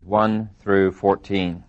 1 through 14.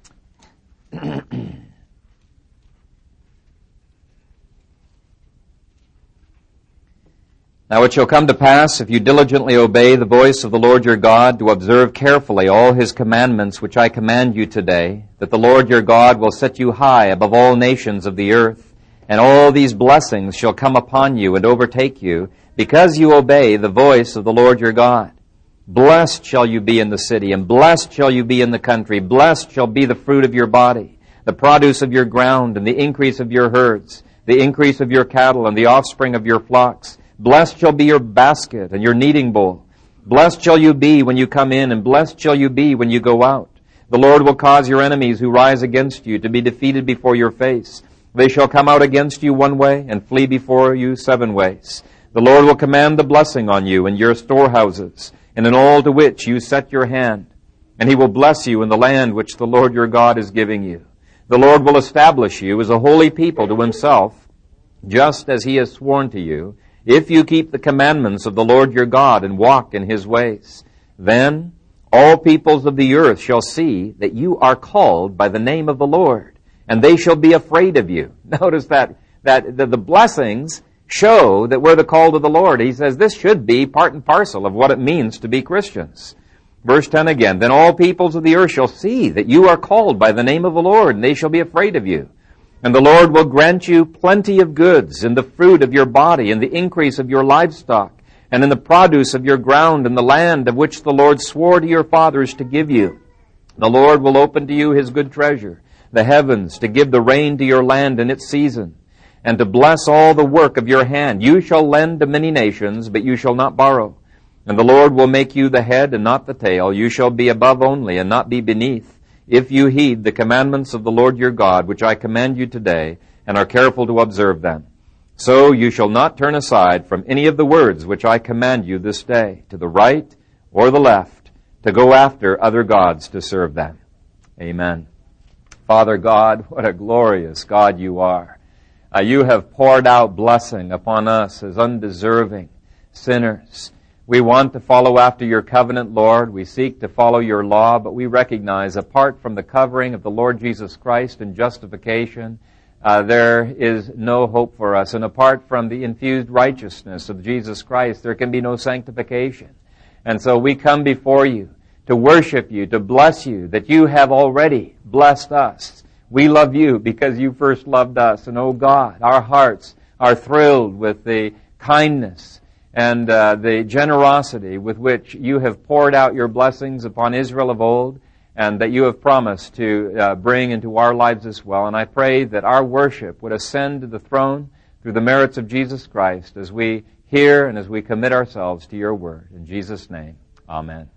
Now it shall come to pass, if you diligently obey the voice of the Lord your God, to observe carefully all his commandments which I command you today, that the Lord your God will set you high above all nations of the earth, and all these blessings shall come upon you and overtake you, because you obey the voice of the Lord your God. Blessed shall you be in the city, and blessed shall you be in the country. Blessed shall be the fruit of your body, the produce of your ground, and the increase of your herds, the increase of your cattle, and the offspring of your flocks. Blessed shall be your basket and your kneading bowl. Blessed shall you be when you come in, and blessed shall you be when you go out. The Lord will cause your enemies who rise against you to be defeated before your face. They shall come out against you one way, and flee before you 7 ways. The Lord will command the blessing on you and your storehouses, and in all to which you set your hand. And he will bless you in the land which the Lord your God is giving you. The Lord will establish you as a holy people to himself, just as he has sworn to you, if you keep the commandments of the Lord your God and walk in his ways. Then all peoples of the earth shall see that you are called by the name of the Lord, and they shall be afraid of you. Notice that the blessings show that we're the called of the Lord. He says this should be part and parcel of what it means to be Christians. Verse 10 again, then all peoples of the earth shall see that you are called by the name of the Lord, and they shall be afraid of you. And the Lord will grant you plenty of goods in the fruit of your body, and the increase of your livestock, and in the produce of your ground, in the land of which the Lord swore to your fathers to give you. The Lord will open to you his good treasure, the heavens, to give the rain to your land in its season, and to bless all the work of your hand. You shall lend to many nations, but you shall not borrow. And the Lord will make you the head and not the tail. You shall be above only and not be beneath, if you heed the commandments of the Lord your God, which I command you today, and are careful to observe them. So you shall not turn aside from any of the words which I command you this day, to the right or the left, to go after other gods to serve them. Amen. Father God, what a glorious God you are. You have poured out blessing upon us as undeserving sinners. We want to follow after your covenant, Lord. We seek to follow your law, but we recognize apart from the covering of the Lord Jesus Christ and justification, there is no hope for us. And apart from the infused righteousness of Jesus Christ, there can be no sanctification. And so we come before you to worship you, to bless you, that you have already blessed us. We love you because you first loved us. And, oh God, our hearts are thrilled with the kindness and the generosity with which you have poured out your blessings upon Israel of old, and that you have promised to bring into our lives as well. And I pray that our worship would ascend to the throne through the merits of Jesus Christ as we hear and as we commit ourselves to your word. In Jesus' name, amen.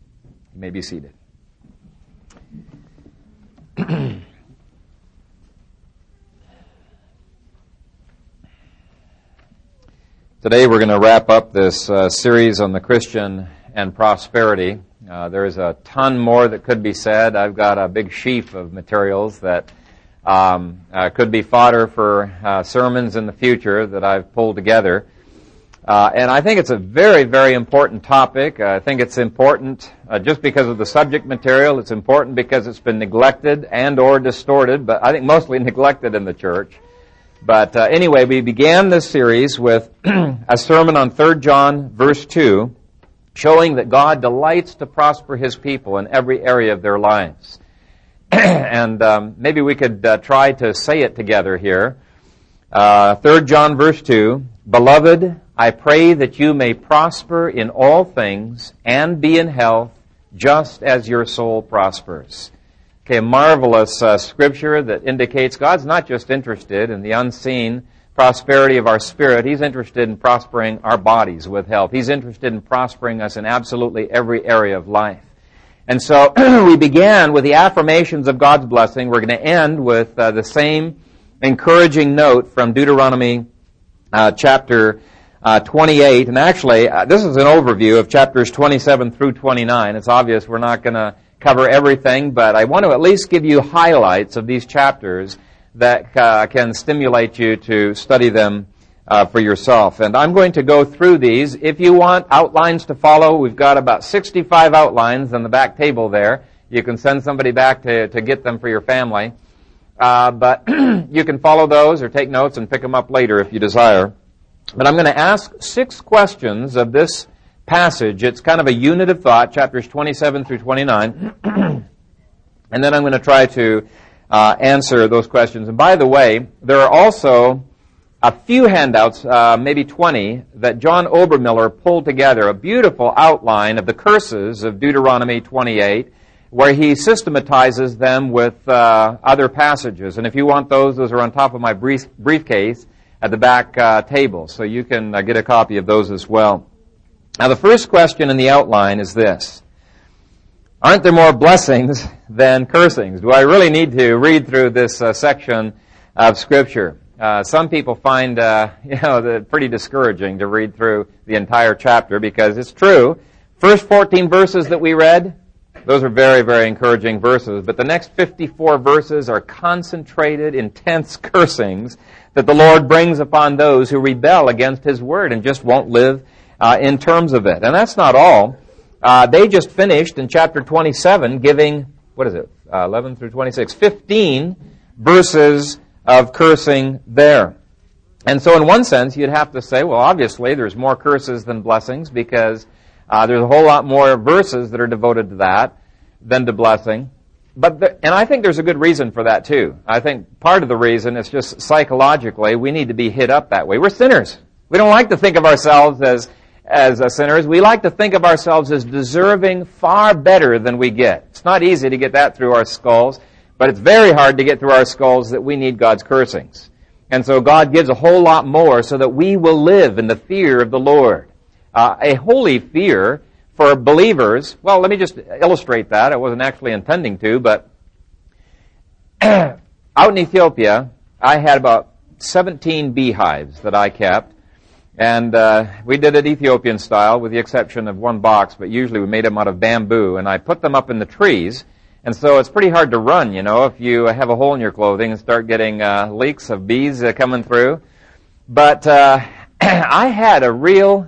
You may be seated. Today we're going to wrap up this series on the Christian and prosperity. There's a ton more that could be said. I've got a big sheaf of materials that could be fodder for sermons in the future that I've pulled together. And I think it's a very, very important topic. I think it's important just because of the subject material. It's important because it's been neglected and or distorted, but I think mostly neglected in the church. But anyway, we began this series with a sermon on 3 John verse 2, showing that God delights to prosper his people in every area of their lives. And maybe we could try to say it together here. 3 John verse 2, Beloved, I pray that you may prosper in all things and be in health, just as your soul prospers. Okay, a marvelous scripture that indicates God's not just interested in the unseen prosperity of our spirit. He's interested in prospering our bodies with health. He's interested in prospering us in absolutely every area of life. And so we began with the affirmations of God's blessing. We're going to end with the same encouraging note from Deuteronomy chapter 28. And actually, this is an overview of chapters 27 through 29. It's obvious we're not going to cover everything, but I want to at least give you highlights of these chapters that can stimulate you to study them for yourself. And I'm going to go through these. If you want outlines to follow, we've got about 65 outlines on the back table there. You can send somebody back to get them for your family. But you can follow those or take notes and pick them up later if you desire. But I'm going to ask 6 questions of this passage. It's kind of a unit of thought, chapters 27 through 29. And then I'm going to try to answer those questions. And by the way, there are also a few handouts, maybe 20, that John Obermiller pulled together, a beautiful outline of the curses of Deuteronomy 28, where he systematizes them with other passages. And if you want those are on top of my briefcase at the back table, so you can get a copy of those as well. Now, the first question in the outline is this: aren't there more blessings than cursings? Do I really need to read through this section of Scripture? Some people find pretty discouraging to read through the entire chapter, because it's true. First 14 verses that we read, those are very, very encouraging verses. But the next 54 verses are concentrated, intense cursings that the Lord brings upon those who rebel against His Word and just won't live in terms of it. And that's not all. They just finished in chapter 27 giving, 11 through 26, 15 verses of cursing there. And so in one sense, you'd have to say, well, obviously there's more curses than blessings, because there's a whole lot more verses that are devoted to that than to blessing. And I think there's a good reason for that too. I think part of the reason is just psychologically we need to be hit up that way. We're sinners. We don't like to think of ourselves as sinners. We like to think of ourselves as deserving far better than we get. It's not easy to get that through our skulls, but it's very hard to get through our skulls that we need God's cursings. And so God gives a whole lot more so that we will live in the fear of the Lord. A holy fear for believers. Well, let me just illustrate that. I wasn't actually intending to, but out in Ethiopia, I had about 17 beehives that I kept. And we did it Ethiopian style, with the exception of one box, but usually we made them out of bamboo. And I put them up in the trees. And so it's pretty hard to run, if you have a hole in your clothing and start getting leaks of bees coming through. But I had a real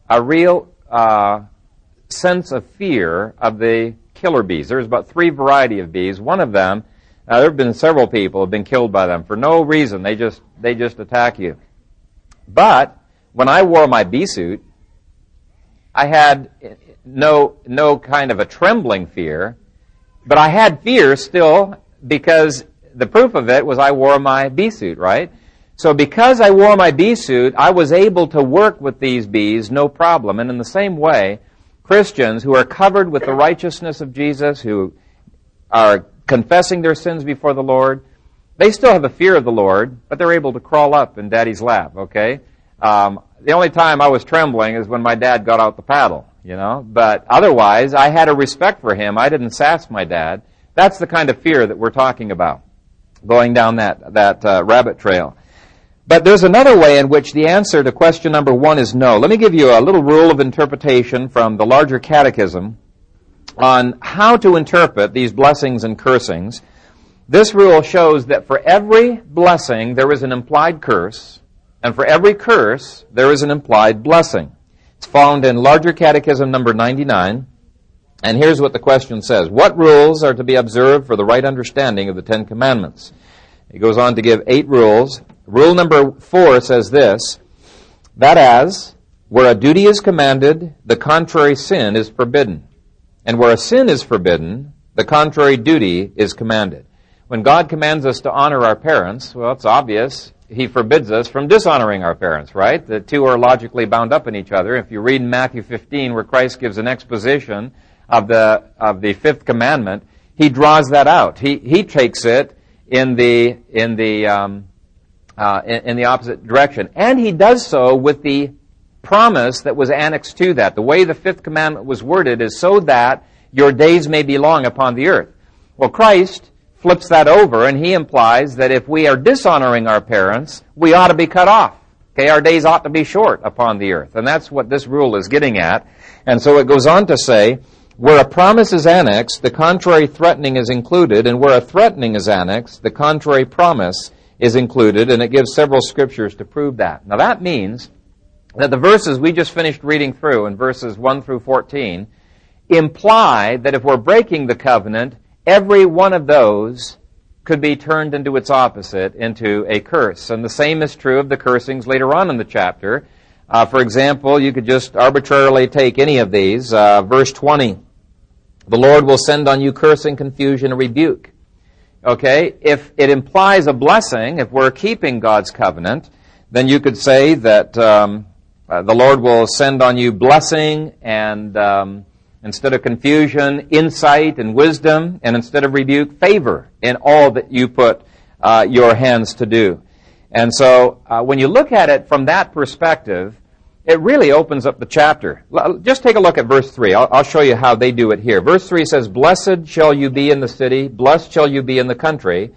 sense of fear of the killer bees. There's about 3 varieties of bees. One of them, there have been several people who have been killed by them for no reason. They just attack you. But when I wore my bee suit, I had no kind of a trembling fear. But I had fear still, because the proof of it was I wore my bee suit, right? So because I wore my bee suit, I was able to work with these bees, no problem. And in the same way, Christians who are covered with the righteousness of Jesus, who are confessing their sins before the Lord, they still have a fear of the Lord, but they're able to crawl up in Daddy's lap, okay? The only time I was trembling is when my dad got out the paddle. But otherwise, I had a respect for him. I didn't sass my dad. That's the kind of fear that we're talking about, going down that rabbit trail. But there's another way in which the answer to question number 1 is no. Let me give you a little rule of interpretation from the larger catechism on how to interpret these blessings and cursings. This rule shows that for every blessing, there is an implied curse, and for every curse, there is an implied blessing. It's found in Larger Catechism number 99, and here's what the question says. What rules are to be observed for the right understanding of the 10 Commandments? It goes on to give 8 rules. Rule number 4 says this: that as, where a duty is commanded, the contrary sin is forbidden. And where a sin is forbidden, the contrary duty is commanded. When God commands us to honor our parents, well, it's obvious. He forbids us from dishonoring our parents, right? The two are logically bound up in each other. If you read in Matthew 15, where Christ gives an exposition of the 5th commandment, he draws that out. He takes it in the opposite direction, and he does so with the promise that was annexed to that. The way the 5th commandment was worded is so that your days may be long upon the earth. Well, Christ flips that over, and he implies that if we are dishonoring our parents, we ought to be cut off. Okay, our days ought to be short upon the earth. And that's what this rule is getting at. And so it goes on to say, where a promise is annexed, the contrary threatening is included, and where a threatening is annexed, the contrary promise is included, and it gives several scriptures to prove that. Now that means that the verses we just finished reading through in verses 1 through 14 imply that if we're breaking the covenant, every one of those could be turned into its opposite, into a curse. And the same is true of the cursings later on in the chapter. For example, you could just arbitrarily take any of these. Verse 20, the Lord will send on you cursing, confusion, and rebuke. Okay, if it implies a blessing, if we're keeping God's covenant, then you could say that the Lord will send on you blessing and instead of confusion, insight and wisdom, and instead of rebuke, favor in all that you put your hands to do. And so when you look at it from that perspective, it really opens up the chapter. Just take a look at verse 3. I'll show you how they do it here. Verse 3 says, blessed shall you be in the city, blessed shall you be in the country.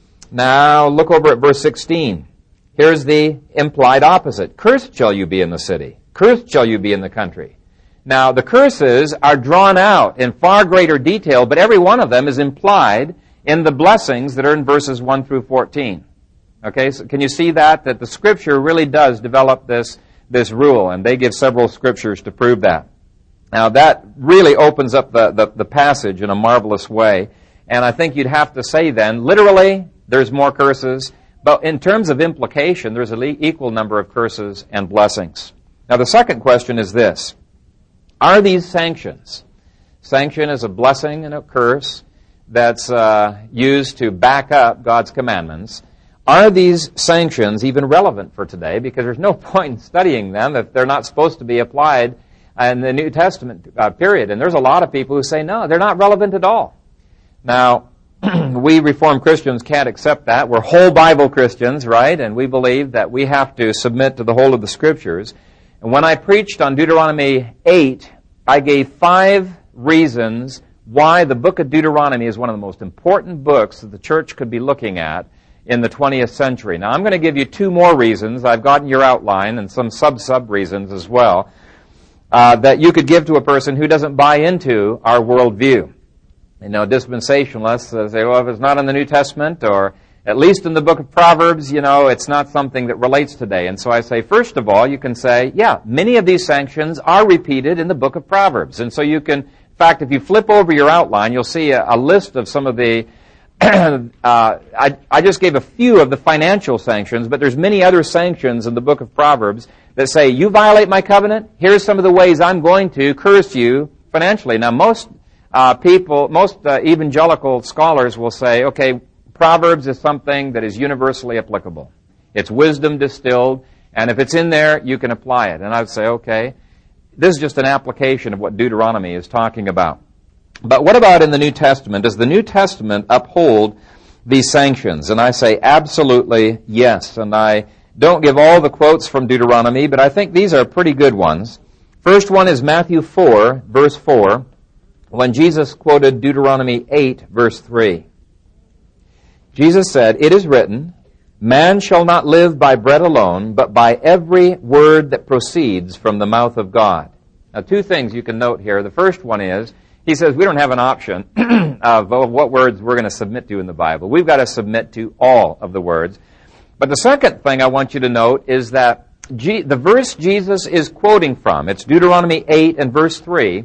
Now look over at verse 16. Here's the implied opposite. Cursed shall you be in the city, cursed shall you be in the country. Now, the curses are drawn out in far greater detail, but every one of them is implied in the blessings that are in verses 1 through 14. Okay, so can you see that the Scripture really does develop this rule, and they give several Scriptures to prove that. Now, that really opens up the passage in a marvelous way, and I think you'd have to say then, literally, there's more curses, but in terms of implication, there's an equal number of curses and blessings. Now, the second question is this. Are these sanctions? Sanction is a blessing and a curse that's used to back up God's commandments. Are these sanctions even relevant for today? Because there's no point in studying them if they're not supposed to be applied in the New Testament period. And there's a lot of people who say, no, they're not relevant at all. Now, we Reformed Christians can't accept that. We're whole Bible Christians, right? And we believe that we have to submit to the whole of the Scriptures. And when I preached on Deuteronomy 8, I gave 5 reasons why the book of Deuteronomy is one of the most important books that the church could be looking at in the 20th century. Now, I'm going to give you 2 more reasons. I've gotten your outline and some sub reasons as well that you could give to a person who doesn't buy into our worldview. You know, dispensationalists say, well, if it's not in the New Testament or at least in the book of Proverbs, you know, it's not something that relates today. And so I say, first of all, you can say, yeah, many of these sanctions are repeated in the book of Proverbs. And so you can, in fact, if you flip over your outline, you'll see a list of some of the, I just gave a few of the financial sanctions, but there's many other sanctions in the book of Proverbs that say, you violate my covenant, here's some of the ways I'm going to curse you financially. Now, most evangelical scholars will say, okay, Proverbs is something that is universally applicable. It's wisdom distilled, and if it's in there, you can apply it. And I would say, okay, this is just an application of what Deuteronomy is talking about. But what about in the New Testament? Does the New Testament uphold these sanctions? And I say absolutely yes. And I don't give all the quotes from Deuteronomy, but I think these are pretty good ones. First one is Matthew 4, verse 4, when Jesus quoted Deuteronomy 8, verse 3. Jesus said, it is written, man shall not live by bread alone, but by every word that proceeds from the mouth of God. Now, 2 things you can note here. The first one is, he says we don't have an option of what words we're going to submit to in the Bible. We've got to submit to all of the words. But the second thing I want you to note is that the verse Jesus is quoting from, it's Deuteronomy 8 and verse 3.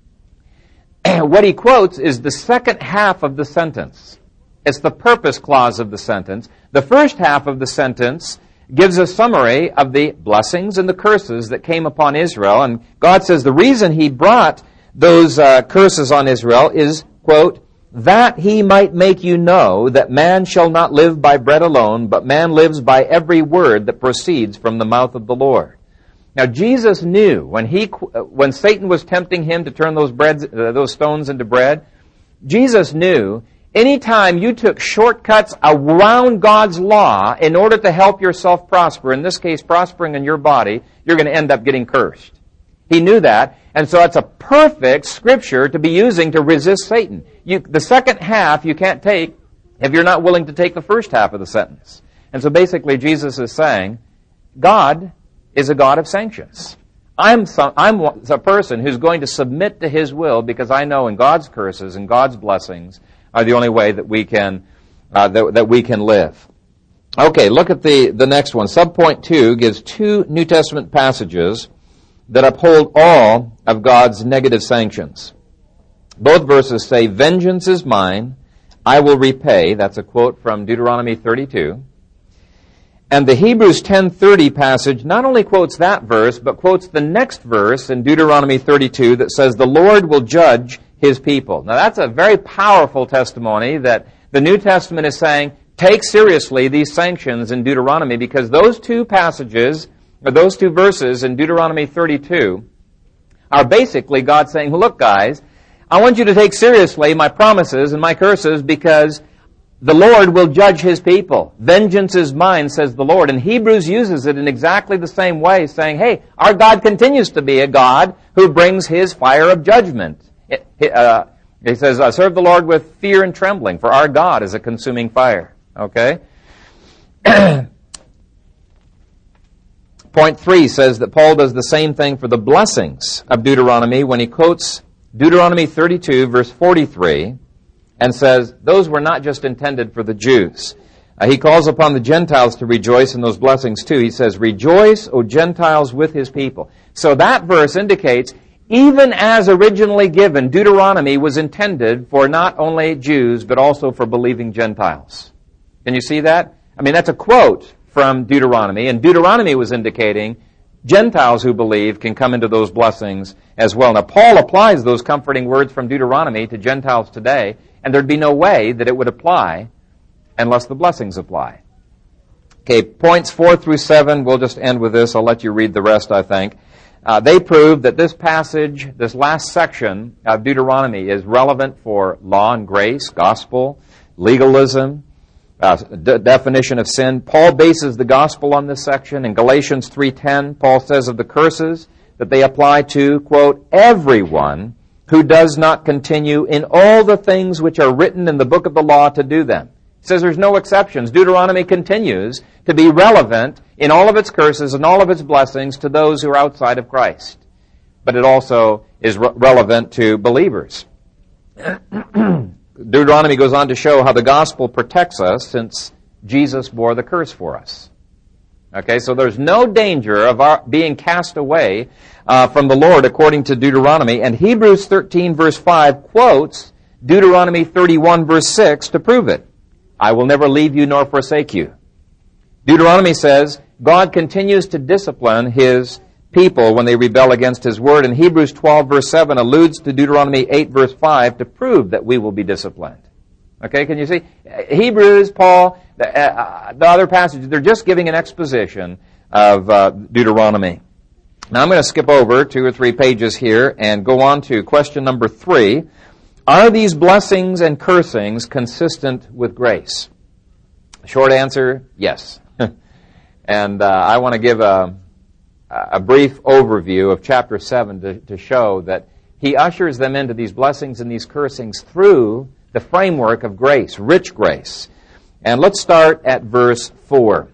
What he quotes is the second half of the sentence. It's the purpose clause of the sentence. The first half of the sentence gives a summary of the blessings and the curses that came upon Israel. And God says the reason he brought those curses on Israel is, quote, that he might make you know that man shall not live by bread alone, but man lives by every word that proceeds from the mouth of the Lord. Now, Jesus knew when Satan was tempting him to turn those stones into bread, Jesus knew anytime you took shortcuts around God's law in order to help yourself prosper, in this case prospering in your body, you're going to end up getting cursed. He knew that, and so it's a perfect scripture to be using to resist Satan. The second half you can't take if you're not willing to take the first half of the sentence. And so basically Jesus is saying, God is a God of sanctions. I'm a person who's going to submit to His will because I know in God's curses and God's blessings are the only way that we can live. Okay, look at the next one. Subpoint 2 gives two New Testament passages that uphold all of God's negative sanctions. Both verses say, "Vengeance is mine, I will repay." That's a quote from Deuteronomy 32. And the Hebrews 10:30 passage not only quotes that verse, but quotes the next verse in Deuteronomy 32 that says, "The Lord will judge His people." Now that's a very powerful testimony that the New Testament is saying, take seriously these sanctions in Deuteronomy, because those two passages, or those two verses in Deuteronomy 32, are basically God saying, look guys, I want you to take seriously my promises and my curses, because the Lord will judge His people. Vengeance is mine, says the Lord. And Hebrews uses it in exactly the same way, saying, hey, our God continues to be a God who brings His fire of judgment. He says, serve the Lord with fear and trembling, for our God is a consuming fire. Okay? Point 3 says that Paul does the same thing for the blessings of Deuteronomy when he quotes Deuteronomy 32, verse 43, and says, those were not just intended for the Jews. He calls upon the Gentiles to rejoice in those blessings too. He says, rejoice, O Gentiles, with His people. So that verse indicates, even as originally given, Deuteronomy was intended for not only Jews, but also for believing Gentiles. Can you see that? I mean, that's a quote from Deuteronomy, and Deuteronomy was indicating Gentiles who believe can come into those blessings as well. Now, Paul applies those comforting words from Deuteronomy to Gentiles today, and there'd be no way that it would apply unless the blessings apply. Okay, points 4 through 7, we'll just end with this. I'll let you read the rest, I think. They prove that this passage, this last section of Deuteronomy, is relevant for law and grace, gospel, legalism, definition of sin. Paul bases the gospel on this section. In Galatians 3:10, Paul says of the curses that they apply to, quote, everyone who does not continue in all the things which are written in the book of the law to do them. He says there's no exceptions. Deuteronomy continues to be relevant in all of its curses and all of its blessings to those who are outside of Christ. But it also is relevant to believers. Deuteronomy goes on to show how the gospel protects us since Jesus bore the curse for us. Okay, so there's no danger of our being cast away from the Lord according to Deuteronomy. And Hebrews 13 verse 5 quotes Deuteronomy 31 verse 6 to prove it. I will never leave you nor forsake you. Deuteronomy says God continues to discipline His people when they rebel against His word. And Hebrews 12 verse 7 alludes to Deuteronomy 8 verse 5 to prove that we will be disciplined. Okay, can you see? Hebrews, Paul, the other passages, they're just giving an exposition of Deuteronomy. Now I'm going to skip over 2 or 3 pages here and go on to question number 3. Are these blessings and cursings consistent with grace? Short answer, yes. And I want to give a brief overview of chapter 7 to show that he ushers them into these blessings and these cursings through the framework of grace, rich grace. And let's start at verse 4.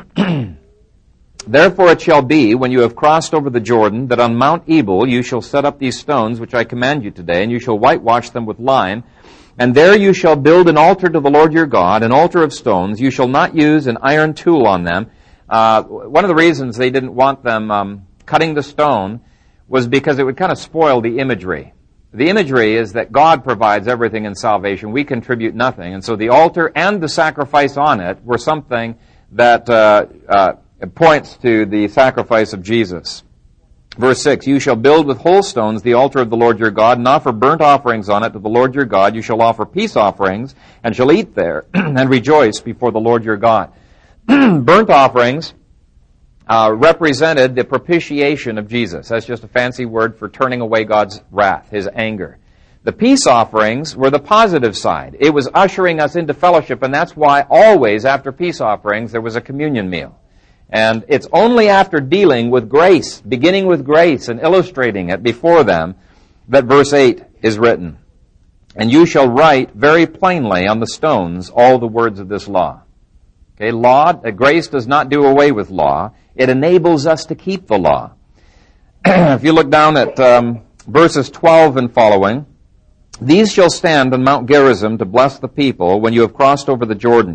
Therefore it shall be, when you have crossed over the Jordan, that on Mount Ebal you shall set up these stones which I command you today, and you shall whitewash them with lime. And there you shall build an altar to the Lord your God, an altar of stones. You shall not use an iron tool on them. One of the reasons they didn't want them cutting the stone was because it would kind of spoil the imagery. The imagery is that God provides everything in salvation. We contribute nothing. And so the altar and the sacrifice on it were something that points to the sacrifice of Jesus. Verse 6, you shall build with whole stones the altar of the Lord your God, and offer burnt offerings on it to the Lord your God. You shall offer peace offerings, and shall eat there, and rejoice before the Lord your God. Burnt offerings represented the propitiation of Jesus. That's just a fancy word for turning away God's wrath, His anger. The peace offerings were the positive side. It was ushering us into fellowship, and that's why always after peace offerings there was a communion meal. And it's only after dealing with grace, beginning with grace and illustrating it before them, that verse 8 is written. And you shall write very plainly on the stones all the words of this law. Okay, grace does not do away with law. It enables us to keep the law. If you look down at verses 12 and following, these shall stand on Mount Gerizim to bless the people when you have crossed over the Jordan.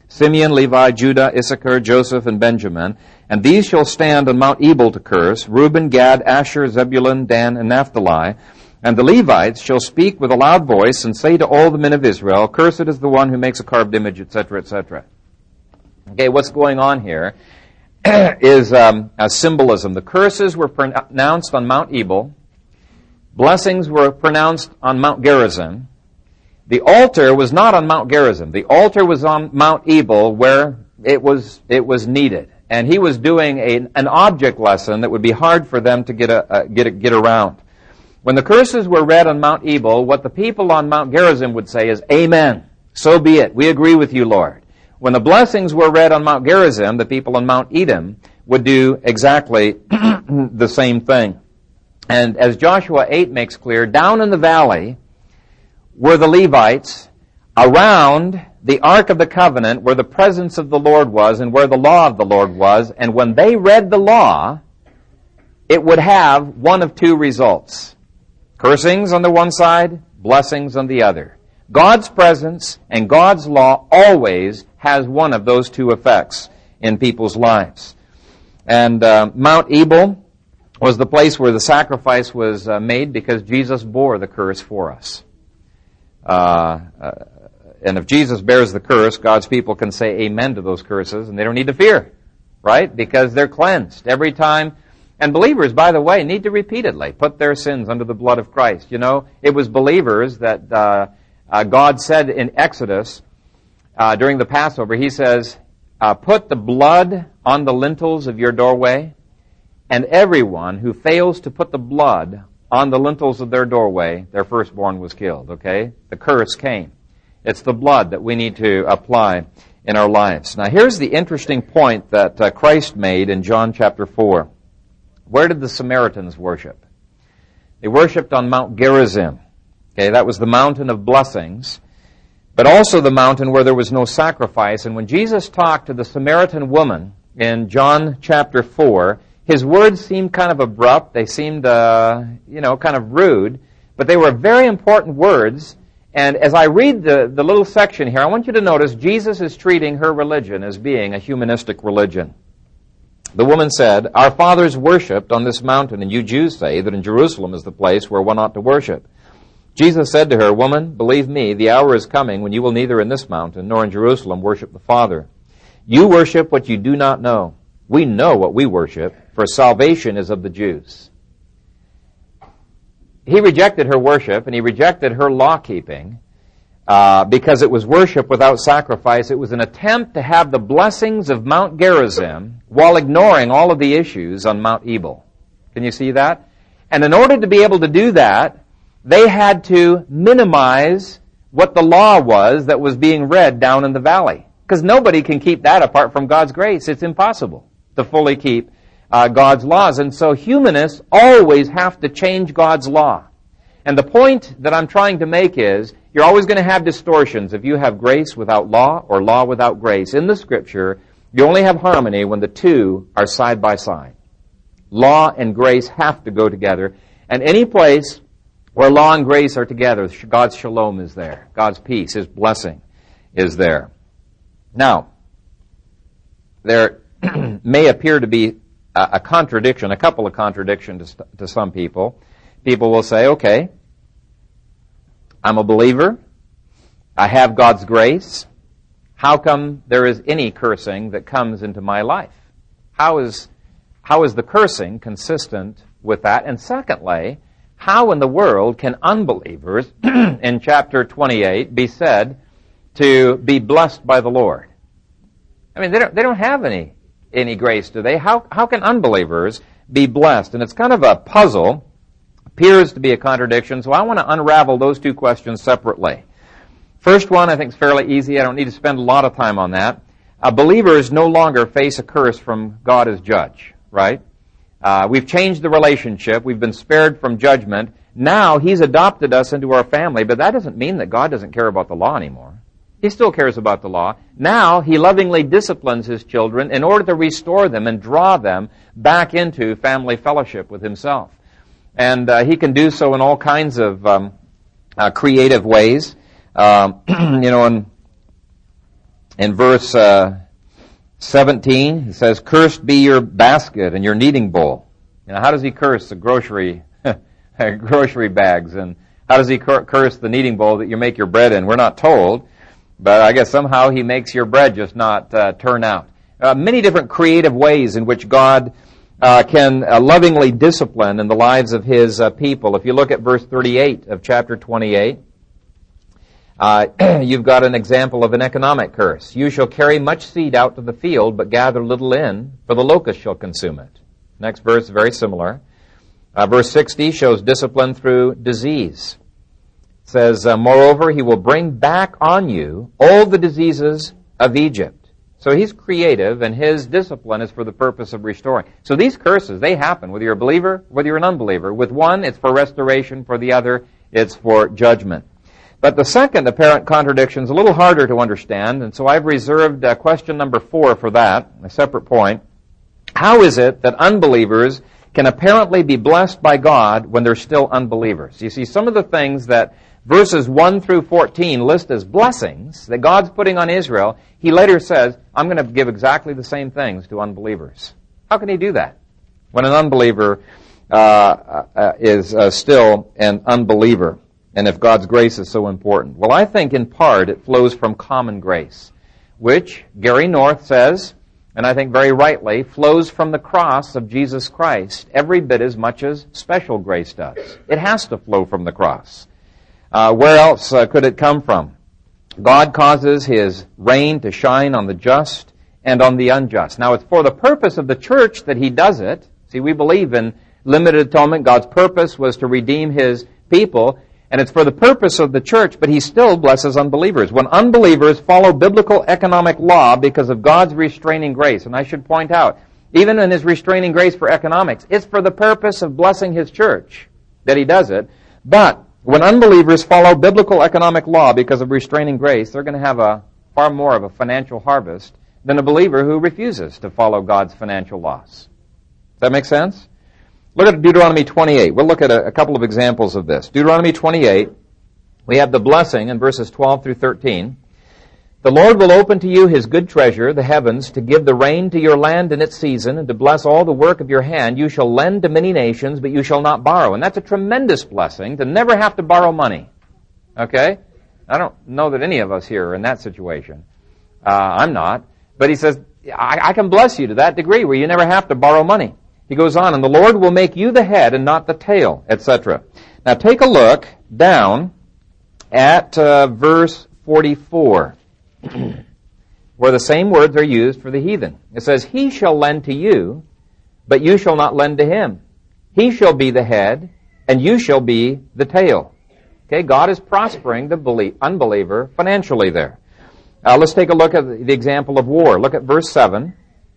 Simeon, Levi, Judah, Issachar, Joseph, and Benjamin. And these shall stand on Mount Ebal to curse, Reuben, Gad, Asher, Zebulun, Dan, and Naphtali. And the Levites shall speak with a loud voice and say to all the men of Israel, Cursed is the one who makes a carved image, etc., etc. Okay, what's going on here is a symbolism. The curses were pronounced on Mount Ebal. Blessings were pronounced on Mount Gerizim. The altar was not on Mount Gerizim. The altar was on Mount Ebal where it was needed. And he was doing an object lesson that would be hard for them to get around. When the curses were read on Mount Ebal, what the people on Mount Gerizim would say is, Amen. So be it. We agree with you, Lord. When the blessings were read on Mount Gerizim, the people on Mount Edom would do exactly the same thing. And as Joshua 8 makes clear, down in the valley were the Levites, around the Ark of the Covenant, where the presence of the Lord was and where the law of the Lord was. And when they read the law, it would have one of two results. Cursings on the one side, blessings on the other. God's presence and God's law always has one of those two effects in people's lives. And Mount Ebal was the place where the sacrifice was made because Jesus bore the curse for us. And if Jesus bears the curse, God's people can say amen to those curses, and they don't need to fear, right? Because they're cleansed every time. And believers, by the way, need to repeatedly put their sins under the blood of Christ. You know, it was believers that God said in Exodus during the Passover, He says, put the blood on the lintels of your doorway, and everyone who fails to put the blood on the lintels of their doorway, their firstborn was killed, okay? The curse came. It's the blood that we need to apply in our lives. Now, here's the interesting point that Christ made in John chapter 4. Where did the Samaritans worship? They worshipped on Mount Gerizim. Okay, that was the mountain of blessings, but also the mountain where there was no sacrifice. And when Jesus talked to the Samaritan woman in John chapter 4, His words seemed kind of abrupt. They seemed, kind of rude, but they were very important words. And as I read the little section here, I want you to notice Jesus is treating her religion as being a humanistic religion. The woman said, Our fathers worshipped on this mountain, and you Jews say that in Jerusalem is the place where one ought to worship. Jesus said to her, Woman, believe me, the hour is coming when you will neither in this mountain nor in Jerusalem worship the Father. You worship what you do not know. We know what we worship, for salvation is of the Jews. He rejected her worship, and he rejected her law-keeping because it was worship without sacrifice. It was an attempt to have the blessings of Mount Gerizim while ignoring all of the issues on Mount Ebal. Can you see that? And in order to be able to do that, they had to minimize what the law was that was being read down in the valley. Because nobody can keep that apart from God's grace. It's impossible to fully keep God's laws. And so humanists always have to change God's law. And the point that I'm trying to make is, you're always going to have distortions if you have grace without law or law without grace. In the Scripture, you only have harmony when the two are side by side. Law and grace have to go together. And any place where law and grace are together, God's shalom is there. God's peace, His blessing is there. Now, there may appear to be a contradiction, a couple of contradictions to some people. People will say, okay, I'm a believer. I have God's grace. How come there is any cursing that comes into my life? How is the cursing consistent with that? And secondly, how in the world can unbelievers in chapter 28 be said to be blessed by the Lord? I mean, they don't have any grace, do they? How can unbelievers be blessed? And it's kind of a puzzle, appears to be a contradiction, so I want to unravel those two questions separately. First one, I think, is fairly easy. I don't need to spend a lot of time on that. Believers no longer face a curse from God as judge, right? We've changed the relationship. We've been spared from judgment. Now He's adopted us into our family, but that doesn't mean that God doesn't care about the law anymore. He still cares about the law. Now He lovingly disciplines His children in order to restore them and draw them back into family fellowship with Himself. And He can do so in all kinds of creative ways. And In verse 17, it says, "Cursed be your basket and your kneading bowl." You know, how does he curse the grocery bags, and how does he curse the kneading bowl that you make your bread in? We're not told, but I guess somehow he makes your bread just not turn out. Many different creative ways in which God can lovingly discipline in the lives of his people. If you look at verse 38 of chapter 28, you've got an example of an economic curse. "You shall carry much seed out to the field, but gather little in, for the locust shall consume it." Next verse, very similar. Verse 60 shows discipline through disease. It says, "Moreover, he will bring back on you all the diseases of Egypt." So he's creative, and his discipline is for the purpose of restoring. So these curses, they happen, whether you're a believer, whether you're an unbeliever. With one, it's for restoration. For the other, it's for judgment. But the second apparent contradiction is a little harder to understand, and so I've reserved question number 4 for that, a separate point. How is it that unbelievers can apparently be blessed by God when they're still unbelievers? You see, some of the things that verses 1 through 14 list as blessings that God's putting on Israel, he later says, I'm going to give exactly the same things to unbelievers. How can he do that when an unbeliever is still an unbeliever? And if God's grace is so important? Well, I think in part it flows from common grace, which Gary North says, and I think very rightly, flows from the cross of Jesus Christ every bit as much as special grace does. It has to flow from the cross. Where else could it come from? God causes his rain to shine on the just and on the unjust. Now, it's for the purpose of the church that he does it. See, we believe in limited atonement. God's purpose was to redeem his people, and it's for the purpose of the church, but he still blesses unbelievers. When unbelievers follow biblical economic law because of God's restraining grace, and I should point out, even in his restraining grace for economics, it's for the purpose of blessing his church that he does it. But when unbelievers follow biblical economic law because of restraining grace, they're going to have a far more of a financial harvest than a believer who refuses to follow God's financial laws. Does that make sense? Look at Deuteronomy 28. We'll look at a couple of examples of this. Deuteronomy 28, we have the blessing in verses 12 through 13. "The Lord will open to you his good treasure, the heavens, to give the rain to your land in its season, and to bless all the work of your hand. You shall lend to many nations, but you shall not borrow." And that's a tremendous blessing, to never have to borrow money. Okay? I don't know that any of us here are in that situation. I'm not. But he says, I can bless you to that degree where you never have to borrow money. He goes on, "And the Lord will make you the head and not the tail," etc. Now take a look down at verse 44. Where the same words are used for the heathen. It says, "He shall lend to you, but you shall not lend to him. He shall be the head, and you shall be the tail." Okay, God is prospering the unbeliever financially there. Let's take a look at the example of war. Look at verse 7.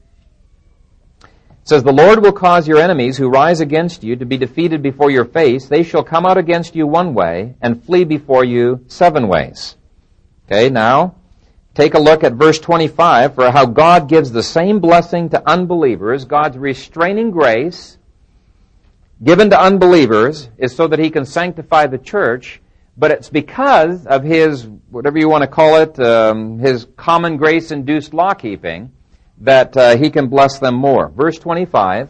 It says, "The Lord will cause your enemies who rise against you to be defeated before your face. They shall come out against you one way and flee before you 7 ways. Okay, now take a look at verse 25 for how God gives the same blessing to unbelievers. God's restraining grace given to unbelievers is so that he can sanctify the church, but it's because of his, whatever you want to call it, his common grace-induced law-keeping that he can bless them more. Verse 25,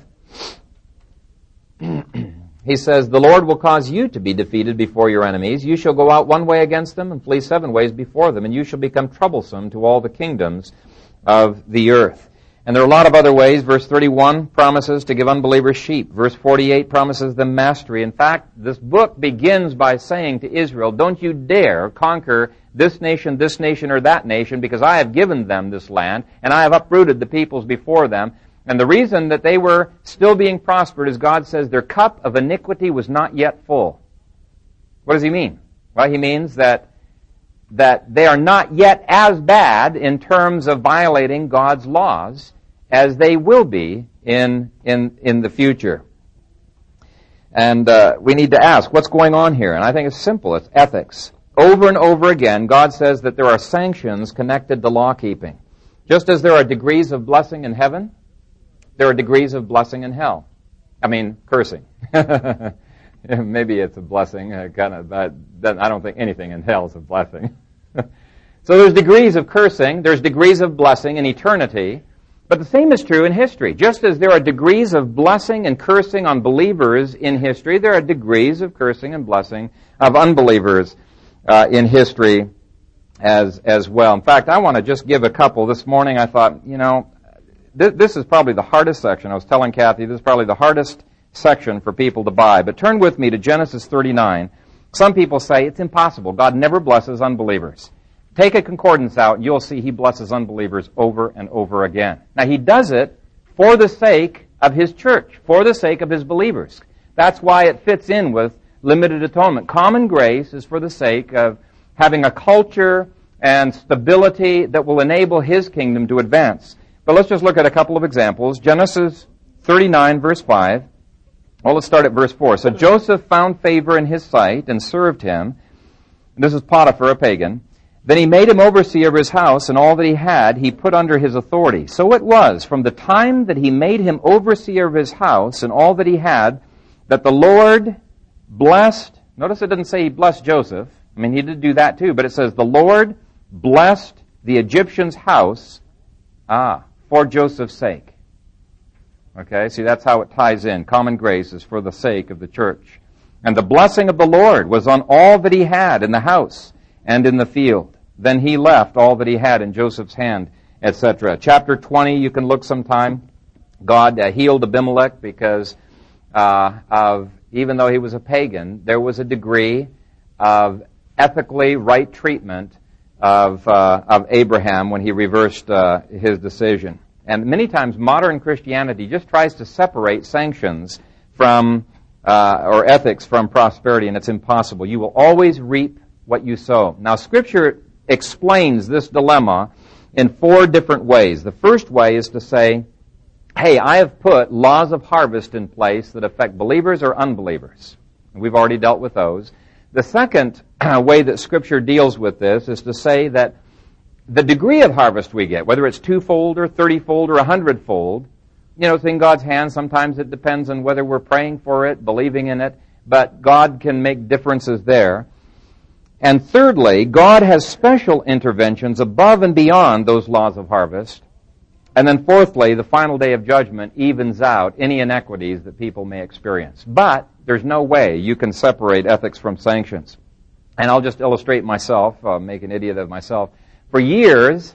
he says, "The Lord will cause you to be defeated before your enemies. You shall go out one way against them and flee 7 ways before them, and you shall become troublesome to all the kingdoms of the earth." And there are a lot of other ways. Verse 31 promises to give unbelievers sheep. Verse 48 promises them mastery. In fact, this book begins by saying to Israel, don't you dare conquer this nation, or that nation, because I have given them this land, and I have uprooted the peoples before them. And the reason that they were still being prospered is God says their cup of iniquity was not yet full. What does he mean? Well, he means that they are not yet as bad in terms of violating God's laws as they will be in the future. And we need to ask, what's going on here? And I think it's simple. It's ethics. Over and over again, God says that there are sanctions connected to law-keeping. Just as there are degrees of blessing in heaven, there are degrees of blessing in hell. I mean, cursing. Maybe it's a blessing, but I don't think anything in hell is a blessing. So there's degrees of cursing, there's degrees of blessing in eternity, but the same is true in history. Just as there are degrees of blessing and cursing on believers in history, there are degrees of cursing and blessing of unbelievers in history as well. In fact, I want to just give a couple. This morning I thought, this is probably the hardest section. I was telling Kathy, this is probably the hardest section for people to buy. But turn with me to Genesis 39. Some people say it's impossible. God never blesses unbelievers. Take a concordance out, and you'll see He blesses unbelievers over and over again. Now, He does it for the sake of His church, for the sake of His believers. That's why it fits in with limited atonement. Common grace is for the sake of having a culture and stability that will enable His kingdom to advance. But let's just look at a couple of examples. Genesis 39, verse 5. Well, let's start at verse 4. So Joseph found favor in his sight and served him. And this is Potiphar, a pagan. Then he made him overseer of his house, and all that he had he put under his authority. So it was, from the time that he made him overseer of his house and all that he had, that the Lord blessed. Notice it doesn't say He blessed Joseph. I mean, He did do that too, but it says the Lord blessed the Egyptian's house, for Joseph's sake. Okay, see, that's how it ties in. Common grace is for the sake of the church. And the blessing of the Lord was on all that he had in the house and in the field. Then he left all that he had in Joseph's hand, etc. Chapter 20, you can look sometime. God healed Abimelech because even though he was a pagan, there was a degree of ethically right treatment of Abraham when he reversed his decision. And many times modern Christianity just tries to separate sanctions from or ethics from prosperity, and it's impossible. You will always reap what you sow. Now, Scripture explains this dilemma in 4 different ways. The first way is to say, hey, I have put laws of harvest in place that affect believers or unbelievers. We've already dealt with those. The second way that Scripture deals with this is to say that the degree of harvest we get, whether it's 2-fold or 30-fold or 100-fold, it's in God's hands. Sometimes it depends on whether we're praying for it, believing in it, but God can make differences there. And thirdly, God has special interventions above and beyond those laws of harvest. And then fourthly, the final day of judgment evens out any inequities that people may experience. But there's no way you can separate ethics from sanctions. And I'll just illustrate myself, make an idiot of myself. For years,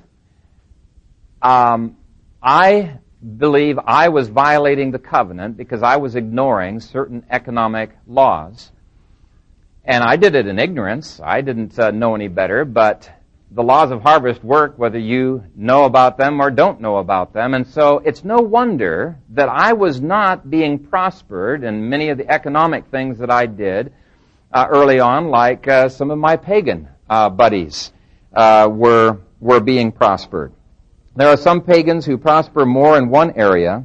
I believe I was violating the covenant because I was ignoring certain economic laws. And I did it in ignorance. I didn't know any better, but the laws of harvest work whether you know about them or don't know about them. And so it's no wonder that I was not being prospered in many of the economic things that I did early on, like some of my pagan buddies were being prospered. There are some pagans who prosper more in one area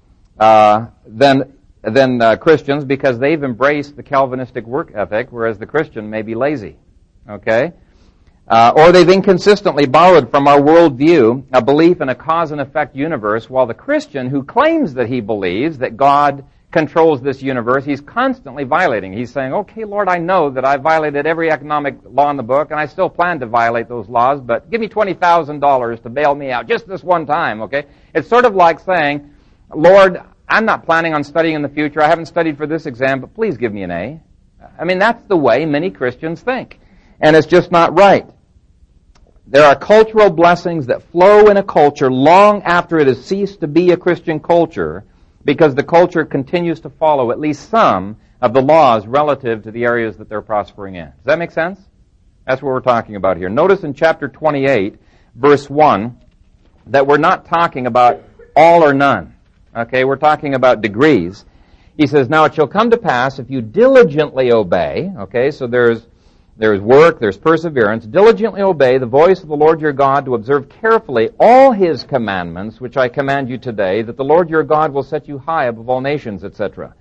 than Christians because they've embraced the Calvinistic work ethic, whereas the Christian may be lazy. Okay? Or they've inconsistently borrowed from our worldview a belief in a cause and effect universe, while the Christian who claims that he believes that God controls this universe, he's constantly violating. He's saying, okay, Lord, I know that I violated every economic law in the book, and I still plan to violate those laws, but give me $20,000 to bail me out just this one time, okay? It's sort of like saying, Lord, I'm not planning on studying in the future. I haven't studied for this exam, but please give me an A. I mean, that's the way many Christians think, and it's just not right. There are cultural blessings that flow in a culture long after it has ceased to be a Christian culture, because the culture continues to follow at least some of the laws relative to the areas that they're prospering in. Does that make sense? That's what we're talking about here. Notice in chapter 28, verse 1, that we're not talking about all or none. Okay, we're talking about degrees. He says, now it shall come to pass if you diligently obey. Okay, so there's work, there's perseverance. Diligently obey the voice of the Lord your God to observe carefully all His commandments, which I command you today, that the Lord your God will set you high above all nations, etc.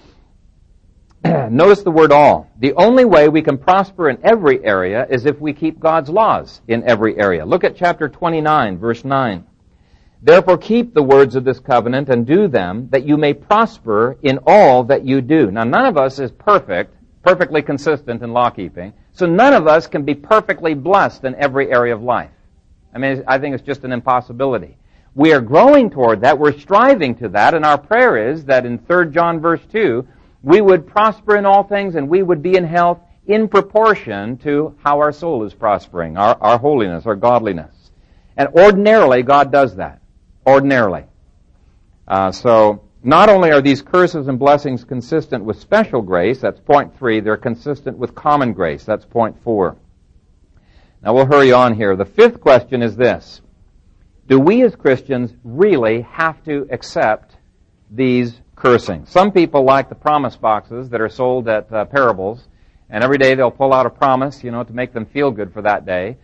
Notice the word all. The only way we can prosper in every area is if we keep God's laws in every area. Look at chapter 29, verse 9. Therefore keep the words of this covenant and do them, that you may prosper in all that you do. Now, none of us is perfectly consistent in law-keeping. So none of us can be perfectly blessed in every area of life. I mean, I think it's just an impossibility. We are growing toward that. We're striving to that. And our prayer is that in 3 John verse 2, we would prosper in all things and we would be in health in proportion to how our soul is prospering, our holiness, our godliness. And ordinarily, God does that. Ordinarily. So not only are these curses and blessings consistent with special grace, that's point 3, they're consistent with common grace, that's point 4. Now we'll hurry on here. The 5th question is this: do we as Christians really have to accept these cursings? Some people like the promise boxes that are sold at parables, and every day they'll pull out a promise, to make them feel good for that day.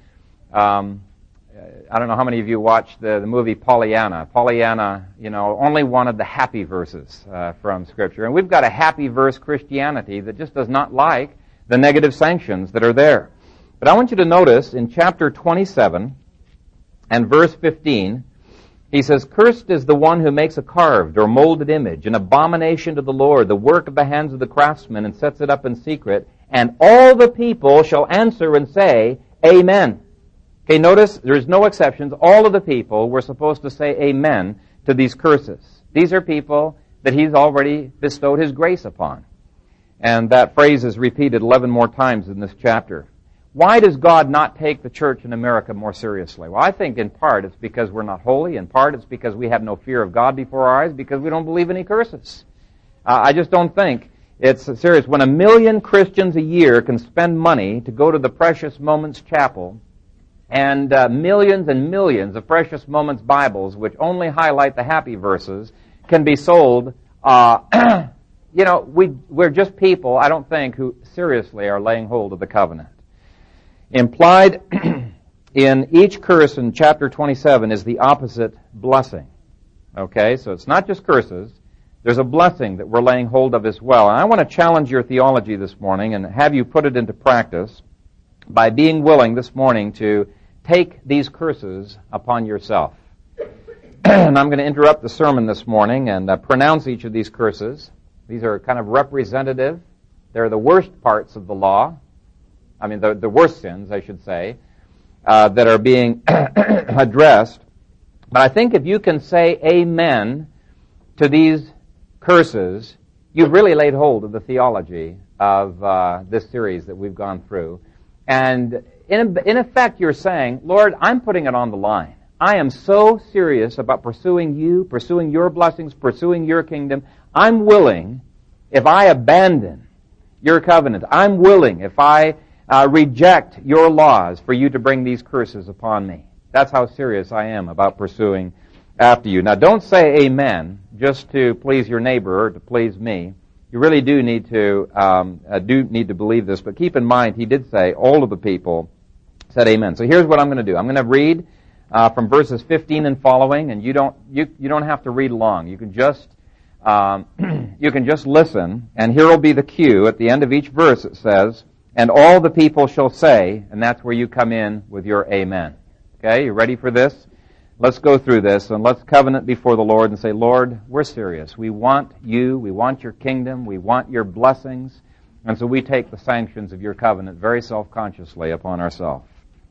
I don't know how many of you watched the movie Pollyanna. Pollyanna, only wanted the happy verses from Scripture. And we've got a happy verse Christianity that just does not like the negative sanctions that are there. But I want you to notice in chapter 27 and verse 15, he says, "Cursed is the one who makes a carved or molded image, an abomination to the Lord, the work of the hands of the craftsman, and sets it up in secret. And all the people shall answer and say, Amen." Okay, notice there's no exceptions. All of the people were supposed to say amen to these curses. These are people that he's already bestowed his grace upon. And that phrase is repeated 11 more times in this chapter. Why does God not take the church in America more seriously? Well, I think in part it's because we're not holy. In part it's because we have no fear of God before our eyes, because we don't believe any curses. I just don't think it's serious. When 1 million Christians a year can spend money to go to the Precious Moments Chapel, and millions and millions of Precious Moments Bibles, which only highlight the happy verses, can be sold. We're just people, I don't think, who seriously are laying hold of the covenant. Implied in each curse in chapter 27 is the opposite blessing. Okay, so it's not just curses. There's a blessing that we're laying hold of as well. And I want to challenge your theology this morning and have you put it into practice by being willing this morning to take these curses upon yourself. And I'm going to interrupt the sermon this morning and pronounce each of these curses. These are kind of representative. They're the worst parts of the law. I mean, the worst sins, I should say, that are being addressed. But I think if you can say amen to these curses, you've really laid hold of the theology of this series that we've gone through. And in effect, you're saying, Lord, I'm putting it on the line. I am so serious about pursuing you, pursuing your blessings, pursuing your kingdom. I'm willing, if I abandon your covenant, I'm willing, if I reject your laws, for you to bring these curses upon me. That's how serious I am about pursuing after you. Now, don't say amen just to please your neighbor or to please me. You really do need to believe this, but keep in mind, he did say all of the people said amen. So here's what I'm going to do. I'm going to read from verses 15 and following, and you don't have to read along. You can just listen, and here will be the cue. At the end of each verse it says, "And all the people shall say," and that's where you come in with your amen. Okay, you ready for this? Let's go through this, and let's covenant before the Lord and say, Lord, we're serious. We want you. We want your kingdom. We want your blessings. And so we take the sanctions of your covenant very self-consciously upon ourselves.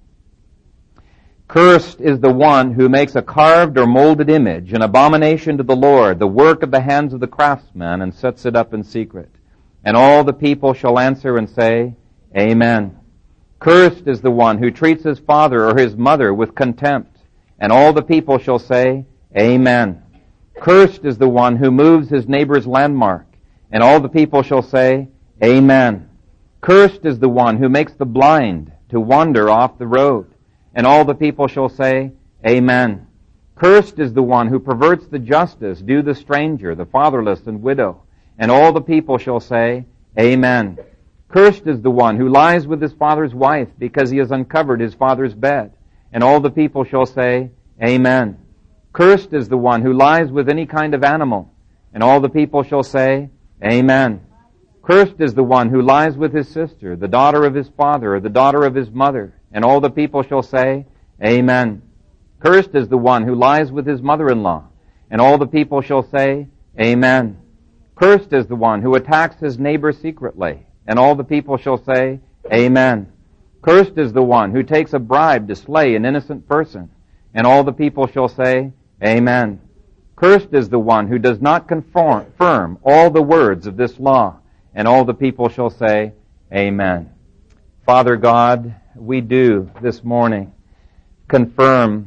"Cursed is the one who makes a carved or molded image, an abomination to the Lord, the work of the hands of the craftsman, and sets it up in secret. And all the people shall answer and say, Amen. Cursed is the one who treats his father or his mother with contempt. And all the people shall say, Amen. Cursed is the one who moves his neighbor's landmark. And all the people shall say, Amen. Cursed is the one who makes the blind to wander off the road. And all the people shall say, Amen. Cursed is the one who perverts the justice due the stranger, the fatherless and widow. And all the people shall say, Amen. Cursed is the one who lies with his father's wife, because he has uncovered his father's bed. And all the people shall say, Amen. Cursed is the one who lies with any kind of animal. And all the people shall say, Amen. Cursed is the one who lies with his sister, the daughter of his father, or the daughter of his mother. And all the people shall say, Amen. Cursed is the one who lies with his mother-in-law. And all the people shall say, Amen. Cursed is the one who attacks his neighbor secretly. And all the people shall say, Amen. Cursed is the one who takes a bribe to slay an innocent person. And all the people shall say, Amen. Cursed is the one who does not confirm all the words of this law. And all the people shall say, Amen. Father God, we do this morning confirm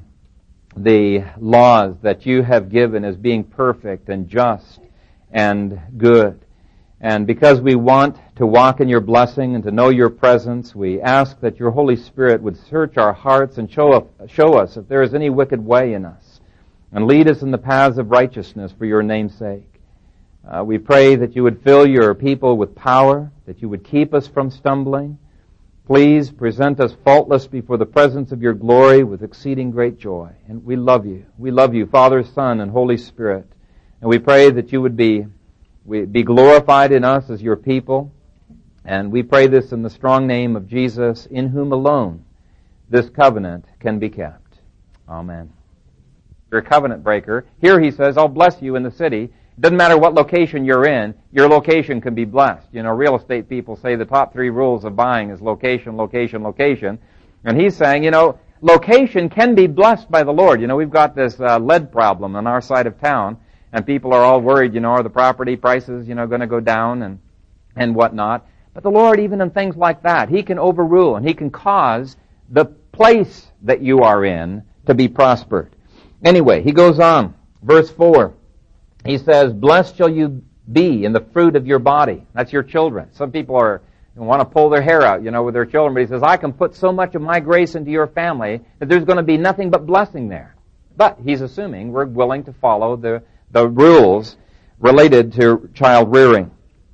the laws that you have given as being perfect and just and good. And because we want to walk in your blessing and to know your presence, we ask that your Holy Spirit would search our hearts and show us if there is any wicked way in us, and lead us in the paths of righteousness for your name's sake. We pray that you would fill your people with power, that you would keep us from stumbling. Please present us faultless before the presence of your glory with exceeding great joy. And we love you. We love you, Father, Son, and Holy Spirit. And we pray that you would be glorified in us as your people. And we pray this in the strong name of Jesus, in whom alone this covenant can be kept. Amen. You're a covenant breaker. Here he says, I'll bless you in the city. It doesn't matter what location you're in, your location can be blessed. You know, real estate people say the top 3 rules of buying is location, location, location. And he's saying, you know, location can be blessed by the Lord. You know, we've got this lead problem on our side of town, and people are all worried, you know, are the property prices, you know, going to go down and whatnot. But the Lord, even in things like that, he can overrule and he can cause the place that you are in to be prospered. Anyway, he goes on. Verse 4. He says, blessed shall you be in the fruit of your body. That's your children. Some people want to pull their hair out, you know, with their children. But he says, I can put so much of my grace into your family that there's going to be nothing but blessing there. But he's assuming we're willing to follow the rules related to child rearing.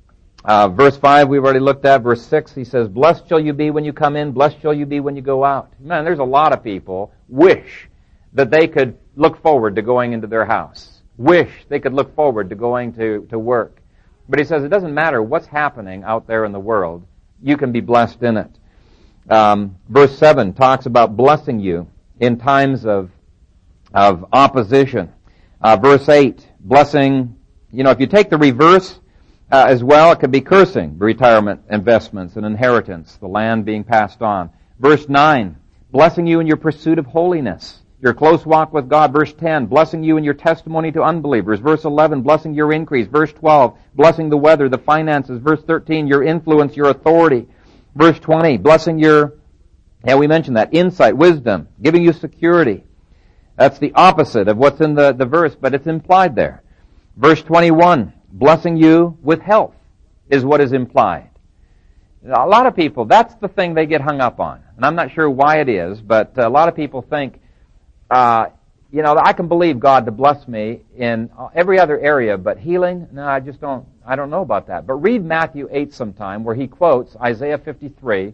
Verse 5 we've already looked at. Verse 6, he says, blessed shall you be when you come in, blessed shall you be when you go out. Man, there's a lot of people wish that they could look forward to going into their house. Wish they could look forward to going to work. But he says it doesn't matter what's happening out there in the world. You can be blessed in it. Verse 7 talks about blessing you in times of opposition. Verse 8, blessing, you know, if you take the reverse as well, it could be cursing, retirement investments and inheritance, the land being passed on. Verse 9, blessing you in your pursuit of holiness, your close walk with God. Verse 10, blessing you in your testimony to unbelievers. Verse 11, blessing your increase. Verse 12, blessing the weather, the finances. Verse 13, your influence, your authority. Verse 20, blessing your, we mentioned that, insight, wisdom, giving you security. That's the opposite of what's in the verse, but it's implied there. Verse 21, blessing you with health is what is implied. A lot of people, that's the thing they get hung up on. And I'm not sure why it is, but a lot of people think, you know, I can believe God to bless me in every other area, but healing, no, I don't know about that. But read Matthew 8 sometime, where he quotes Isaiah 53,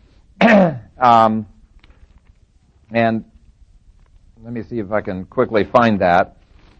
and let me see if I can quickly find that,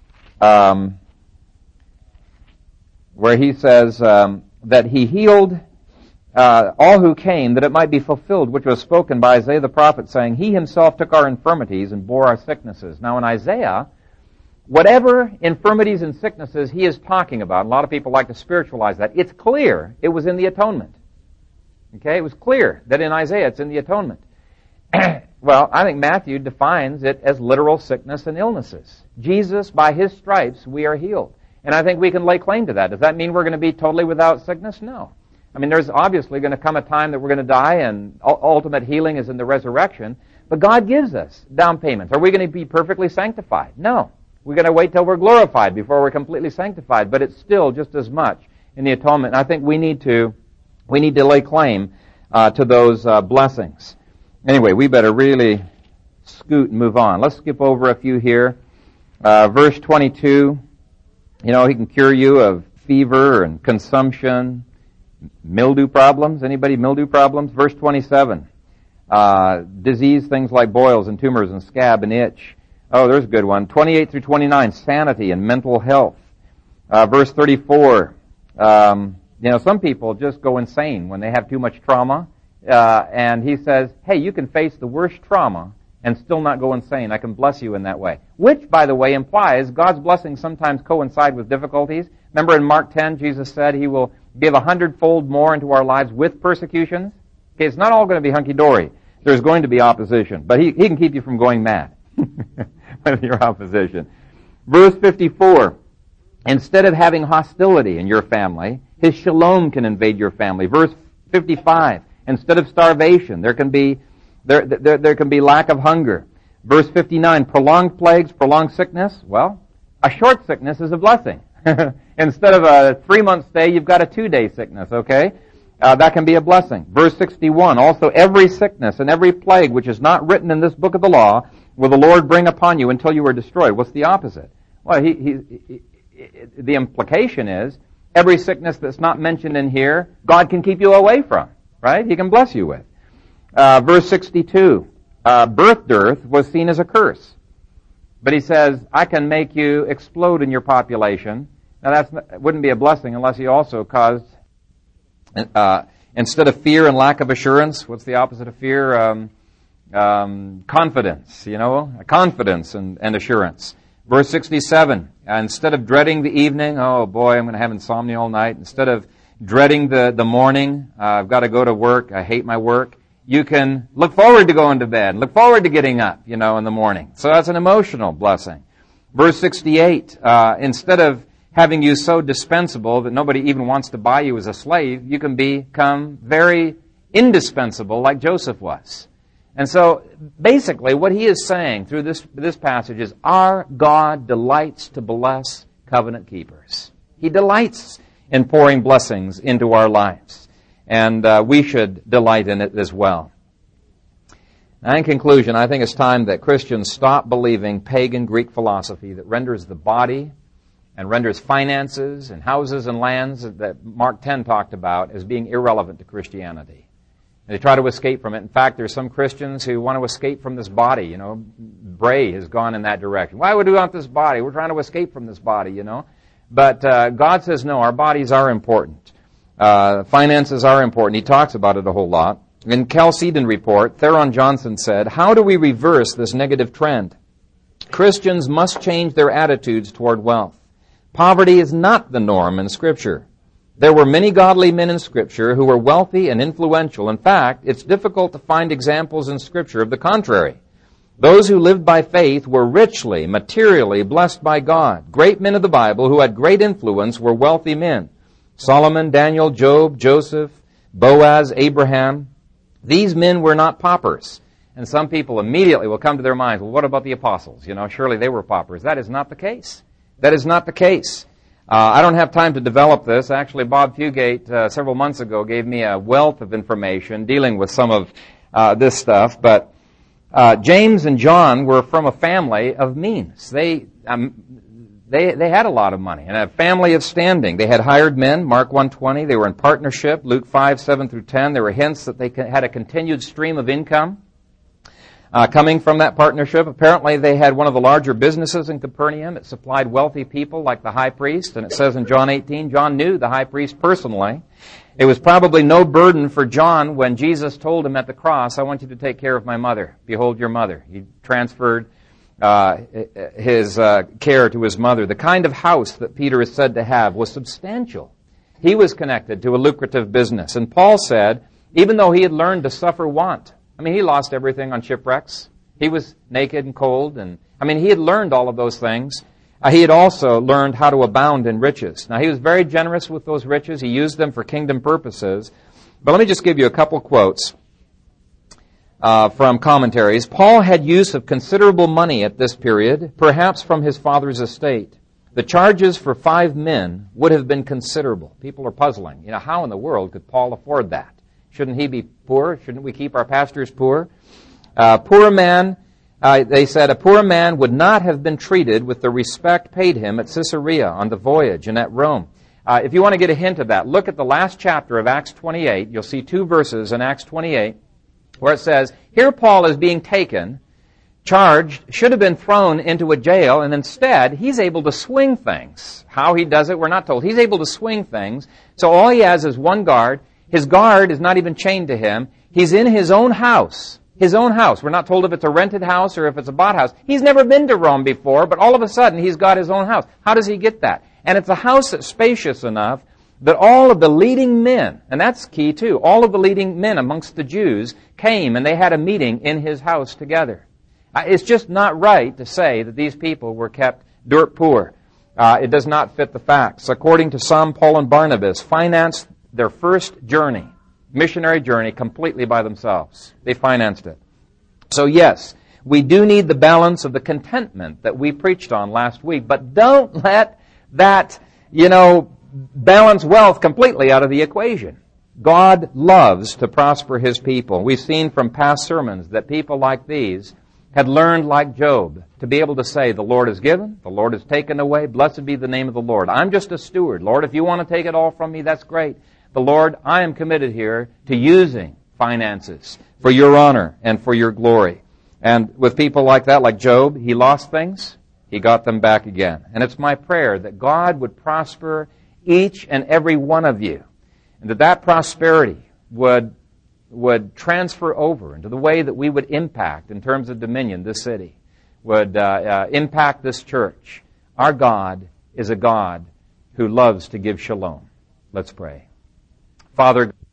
where he says that he healed all who came, that it might be fulfilled, which was spoken by Isaiah the prophet, saying, he himself took our infirmities and bore our sicknesses. Now in Isaiah, whatever infirmities and sicknesses he is talking about, a lot of people like to spiritualize that, it's clear it was in the atonement. Okay, it was clear that in Isaiah it's in the atonement. Well, I think Matthew defines it as literal sickness and illnesses. Jesus, by his stripes, we are healed. And I think we can lay claim to that. Does that mean we're going to be totally without sickness? No. I mean, there's obviously going to come a time that we're going to die, and ultimate healing is in the resurrection. But God gives us down payments. Are we going to be perfectly sanctified? No. We're going to wait till we're glorified before we're completely sanctified. But it's still just as much in the atonement. And I think we need to lay claim to those blessings. Anyway, we better really scoot and move on. Let's skip over a few here. Verse 22, you know, he can cure you of fever and consumption, mildew problems. Anybody mildew problems? Verse 27, disease, things like boils and tumors and scab and itch. Oh, there's a good one. 28 through 29, sanity and mental health. Verse 34, you know, some people just go insane when they have too much trauma. And he says, hey, you can face the worst trauma and still not go insane. I can bless you in that way. Which, by the way, implies God's blessings sometimes coincide with difficulties. Remember in Mark 10, Jesus said he will give 100-fold more into our lives with persecutions. Okay, it's not all going to be hunky-dory. There's going to be opposition, but he can keep you from going mad with your opposition. Verse 54, instead of having hostility in your family, His shalom can invade your family. Verse 55, instead of starvation, there can be lack of hunger. Verse 59, prolonged plagues, prolonged sickness. Well, a short sickness is a blessing. Instead of a 3-month stay, you've got a 2-day sickness, okay? That can be a blessing. Verse 61, also every sickness and every plague which is not written in this book of the law will the Lord bring upon you until you are destroyed. What's the opposite? Well, the implication is every sickness that's not mentioned in here, God can keep you away from, right? He can bless you with. Verse 62, birth dearth was seen as a curse. But he says, I can make you explode in your population. Now that wouldn't be a blessing unless he also caused, instead of fear and lack of assurance, what's the opposite of fear? Confidence, confidence and assurance. Verse 67, instead of dreading the evening, oh boy, I'm going to have insomnia all night. Instead of dreading the morning, I've got to go to work, I hate my work. You can look forward to going to bed, look forward to getting up, in the morning. So that's an emotional blessing. Verse 68, instead of having you so dispensable that nobody even wants to buy you as a slave, you can become very indispensable like Joseph was. And so basically what he is saying through this passage is our God delights to bless covenant keepers. He delights in pouring blessings into our lives. And we should delight in it as well. Now, in conclusion, I think it's time that Christians stop believing pagan Greek philosophy that renders the body and renders finances and houses and lands that Mark 10 talked about as being irrelevant to Christianity. And they try to escape from it. In fact, there's some Christians who want to escape from this body. Bray has gone in that direction. Why would we want this body? We're trying to escape from this body, But God says, no, our bodies are important. Finances are important. He talks about it a whole lot. In Chalcedon report, Theron Johnson said, how do we reverse this negative trend? Christians must change their attitudes toward wealth. Poverty is not the norm in Scripture. There were many godly men in Scripture who were wealthy and influential. In fact, it's difficult to find examples in Scripture of the contrary. Those who lived by faith were richly, materially blessed by God. Great men of the Bible who had great influence were wealthy men. Solomon, Daniel, Job, Joseph, Boaz, Abraham. These men were not paupers. And some people immediately will come to their minds, well, what about the apostles? Surely they were paupers. That is not the case. That is not the case. I don't have time to develop this. Actually, Bob Fugate, several months ago, gave me a wealth of information dealing with some of this stuff. But James and John were from a family of means. They had a lot of money and a family of standing. They had hired men, Mark 1:20. They were in partnership, Luke 5:7-10. There were hints that they had a continued stream of income coming from that partnership. Apparently, they had one of the larger businesses in Capernaum. It supplied wealthy people like the high priest. And it says in John 18, John knew the high priest personally. It was probably no burden for John when Jesus told him at the cross, I want you to take care of my mother. Behold your mother. He transferred his care to his mother. The kind of house that Peter is said to have was substantial. He was connected to a lucrative business. And Paul said, even though he had learned to suffer want, he lost everything on shipwrecks. He was naked and cold. And he had learned all of those things. He had also learned how to abound in riches. Now, he was very generous with those riches. He used them for kingdom purposes. But let me just give you a couple quotes from commentaries. Paul had use of considerable money at this period, perhaps from his father's estate. The charges for 5 men would have been considerable. People are puzzling. How in the world could Paul afford that? Shouldn't he be poor? Shouldn't we keep our pastors poor? They said, a poor man would not have been treated with the respect paid him at Caesarea on the voyage and at Rome. If you want to get a hint of that, look at the last chapter of Acts 28. You'll see 2 verses in Acts 28 where it says, here Paul is being taken, charged, should have been thrown into a jail, and instead he's able to swing things. How he does it, we're not told. He's able to swing things. So all he has is one guard. His guard is not even chained to him. He's in his own house. His own house. We're not told if it's a rented house or if it's a bought house. He's never been to Rome before, but all of a sudden he's got his own house. How does he get that? And it's a house that's spacious enough that all of the leading men, and that's key too, all of the leading men amongst the Jews came and they had a meeting in his house together. It's just not right to say that these people were kept dirt poor. It does not fit the facts. According to some, Paul and Barnabas financed their first journey, missionary journey, completely by themselves. They financed it. So yes, we do need the balance of the contentment that we preached on last week, but don't let that, balance wealth completely out of the equation. God loves to prosper His people. We've seen from past sermons that people like these had learned, like Job, to be able to say, the Lord has given, the Lord has taken away, blessed be the name of the Lord. I'm just a steward. Lord, if you want to take it all from me, that's great. But Lord, I am committed here to using finances for your honor and for your glory. And with people like that, like Job, he lost things, he got them back again. And it's my prayer that God would prosper each and every one of you, and that prosperity would transfer over into the way that we would impact, in terms of dominion, this city, would impact this church. Our God is a God who loves to give shalom. Let's pray. Father,